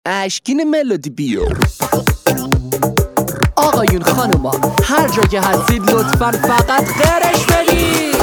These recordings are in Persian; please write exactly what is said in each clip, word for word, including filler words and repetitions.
اشکین ملودی بیار. آقایون خانوما هر جا که هستید لطفاً فقط غرش بدید.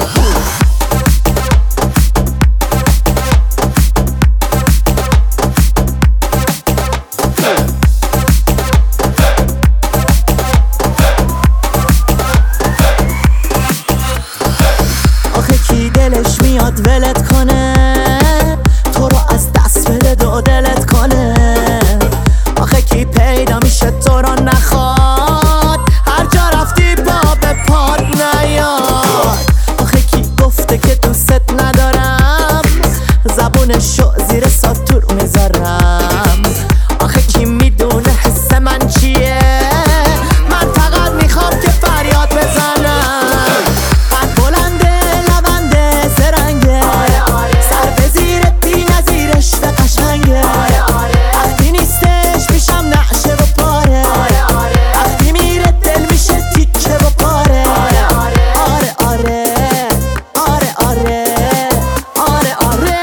آخه کی دلش میاد ولت کنه، تو رو از دست بده و دلت کنه. آخه کی پیدا میشه تو رو نخواد، هر جا رفتی با به پاد نیاد. آخه کی گفته که دوست ندارم، زبونشو زیر ساتور میذارم. آخه کی میدونه حس من چیه، من فقط میخوام که فریاد بزنم. قد بلنده لبنده زرنگه، سر به زیر بی نظیرش به قشنگه. وقتی نیستش میشم نعشه و پاره، وقتی میره دل میشه تیکه و پاره. آره آره آره آره آره آره.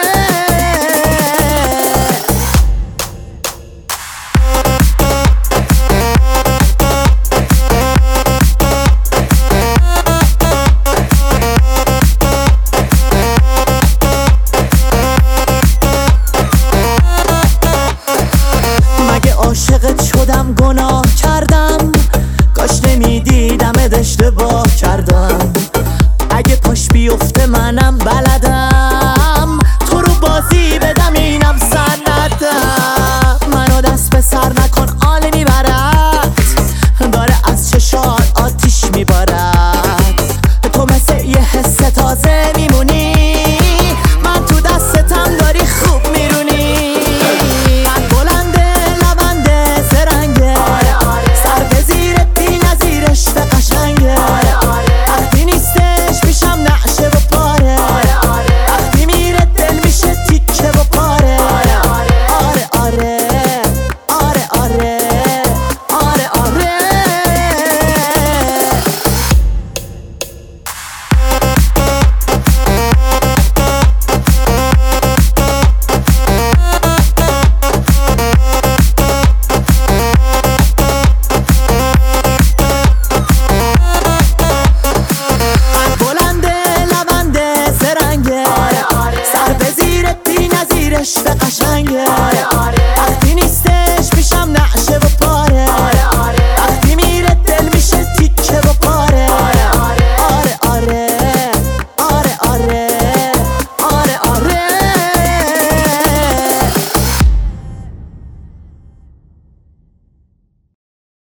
مگه عاشقت شدم گناه کردم، کاش نمیدیدم اشتباه کردم.